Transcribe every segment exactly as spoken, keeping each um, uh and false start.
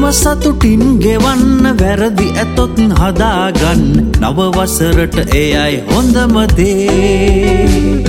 සතුටින් ගෙවන්න වැරදි ඇතොත් හදාගන්න නව වසරට එයයි හොඳම දේ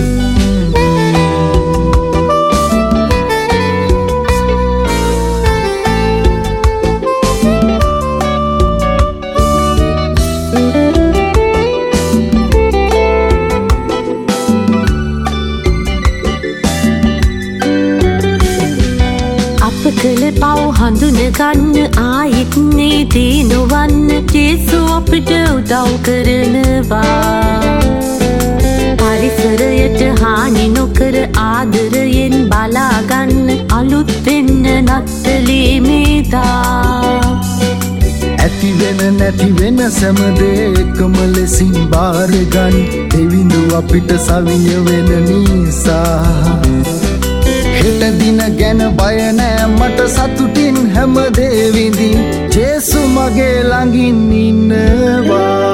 කළ පව් හඳුනගන්න ආයෙත් නීති නොවන්න ජේසු අපිට උදව් කරනවා පරිසරයට හානි නොකර ආදරයෙන් බලාගන්න අලුත් වෙන්න නත්තලේ මේදා ඇති වෙන නැති වෙන සෑමදේ එකම ලෙසින් බාරගන්න දෙවිඳු අපිට සවිය වෙන නිසා හෙට දින ගැන බය නෑ මට සතුටින් හැම දේ විඳින් ජේසු මගේ ළඟින් ඉන්නවා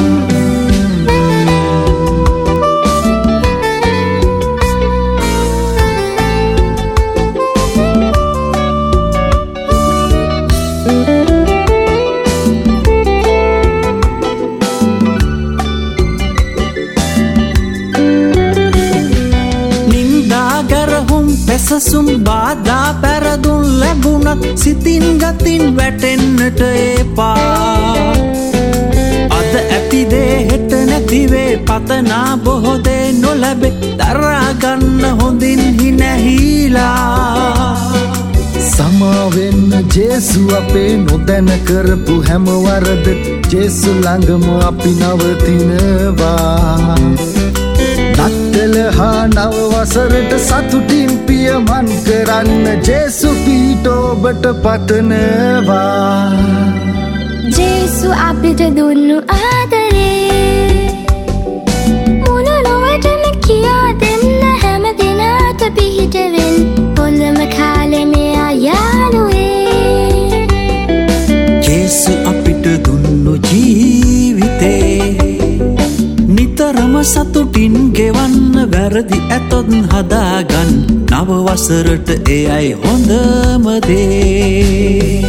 සසුම් බාධා පැරදුන් ලැබුණත් සිතින් ගතින් වැටෙන්නට එපා අද ඇතිදේ හෙට නැතිවේ පතනා බොහෝදේ නොලැබේ දරාගන්න හොඳින් හිනැහිලා සමාවෙන්න ජේසු අපේ නොදැන කරපු හැම වරද ජේසු ළඟම අපි නවතිනවා නත්තල හා නව වසරට සතුටින් පියමන් කරන්න ජේසු පීඨ ඔබට පතනවා ජේසු අපිට දුන්නු ආදරේ මුළු ලොවටම කියා දෙන්න හැම දිනට පිහිට වෙන්න හොඳම කාලේ මෙයා යාළුවේ ජේසු අපිට දුන්නු ජීවිතේ නිතරම සතුටින් ගෙවන්න වැරදි ඇතොත් හදාගන්න නව වසරට එයයි හොඳම දේ